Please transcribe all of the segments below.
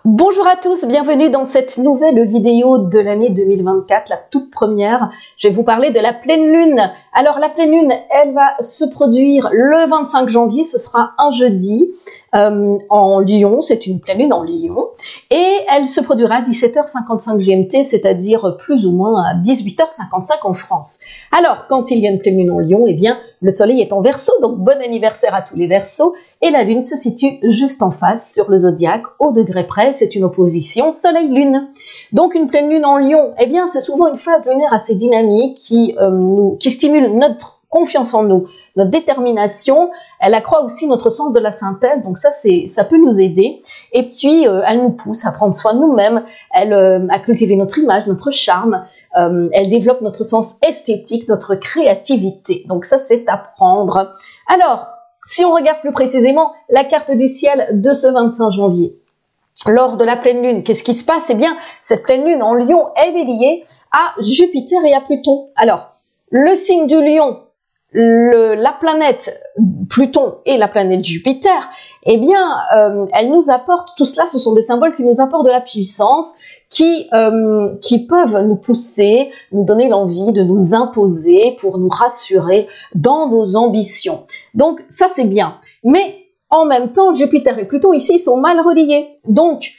Bonjour à tous, bienvenue dans cette nouvelle vidéo de l'année 2024, la toute première. Je vais vous parler de la pleine lune. Alors la pleine lune, elle va se produire le 25 janvier, ce sera un jeudi en Lion, c'est une pleine lune en Lion. Et elle se produira à 17h55 GMT, c'est-à-dire plus ou moins à 18h55 en France. Alors quand il y a une pleine lune en Lion, eh bien le soleil est en Verseau, donc bon anniversaire à tous les Verseaux. Et la Lune se situe juste en face sur le zodiaque, au degré près, c'est une opposition Soleil-Lune. Donc une pleine Lune en Lion, eh bien c'est souvent une phase lunaire assez dynamique qui stimule notre confiance en nous, notre détermination, elle accroît aussi notre sens de la synthèse, donc ça peut nous aider. Et puis elle nous pousse à prendre soin de nous-mêmes, à cultiver notre image, notre charme, elle développe notre sens esthétique, notre créativité, donc ça c'est à prendre. Alors, si on regarde plus précisément la carte du ciel de ce 25 janvier, lors de la pleine lune, qu'est-ce qui se passe? Eh bien, cette pleine lune en Lion, elle est liée à Jupiter et à Pluton. Alors, le signe du Lion, la planète Pluton et la planète Jupiter, eh bien, elles nous apportent, tout cela, ce sont des symboles qui nous apportent de la puissance, qui peuvent nous pousser, nous donner l'envie de nous imposer pour nous rassurer dans nos ambitions. Donc ça c'est bien, mais en même temps Jupiter et Pluton ici ils sont mal reliés. Donc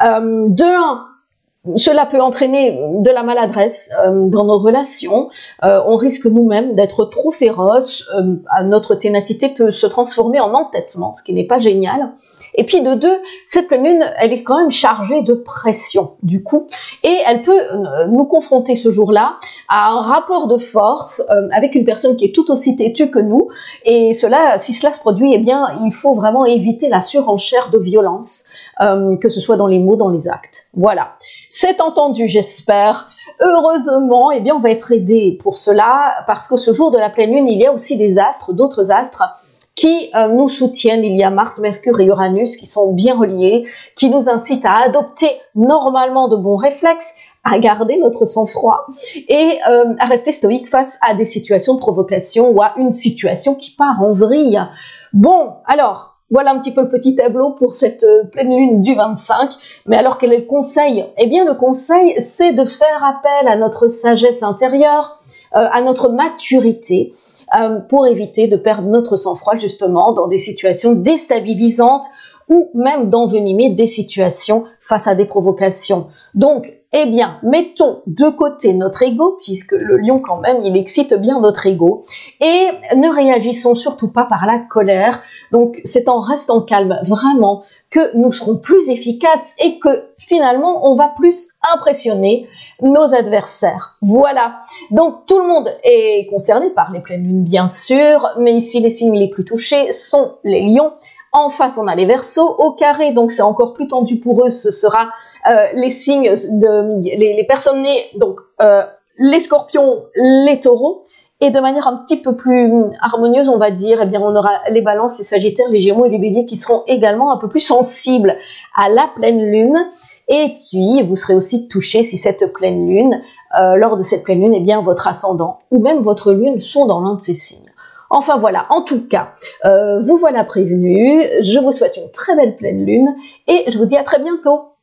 cela peut entraîner de la maladresse dans nos relations, on risque nous-mêmes d'être trop féroces, notre ténacité peut se transformer en entêtement, ce qui n'est pas génial. Et puis de deux, cette pleine lune, elle est quand même chargée de pression du coup, et elle peut nous confronter ce jour-là à un rapport de force avec une personne qui est tout aussi têtue que nous, et si cela se produit, eh bien il faut vraiment éviter la surenchère de violence, que ce soit dans les mots, dans les actes. Voilà. C'est entendu, j'espère. Heureusement, eh bien, on va être aidé pour cela, parce que ce jour de la pleine lune, il y a aussi des astres, d'autres astres, qui nous soutiennent. Il y a Mars, Mercure et Uranus qui sont bien reliés, qui nous incitent à adopter normalement de bons réflexes, à garder notre sang-froid et à rester stoïque face à des situations de provocation ou à une situation qui part en vrille. Bon, alors, voilà un petit peu le petit tableau pour cette pleine lune du 25. Mais alors quel est le conseil? Eh bien le conseil, c'est de faire appel à notre sagesse intérieure, à notre maturité, pour éviter de perdre notre sang-froid justement dans des situations déstabilisantes ou même d'envenimer des situations face à des provocations. Donc, eh bien, mettons de côté notre ego, puisque le lion quand même, il excite bien notre ego, et ne réagissons surtout pas par la colère. Donc, c'est en restant calme, vraiment, que nous serons plus efficaces et que finalement, on va plus impressionner nos adversaires. Voilà. Donc, tout le monde est concerné par les pleines lunes, bien sûr, mais ici, les signes les plus touchés sont les lions. En face, on a les Verseaux. Au carré, donc c'est encore plus tendu pour eux, ce sera les signes les personnes nées, donc les Scorpions, les Taureaux. Et de manière un petit peu plus harmonieuse, on va dire, eh bien, on aura les Balances, les Sagittaires, les Gémeaux et les Béliers qui seront également un peu plus sensibles à la pleine lune. Et puis, vous serez aussi touchés si cette pleine lune, lors de cette pleine lune, eh bien, votre ascendant ou même votre lune sont dans l'un de ces signes. Enfin voilà, en tout cas, vous voilà prévenus, je vous souhaite une très belle pleine lune et je vous dis à très bientôt.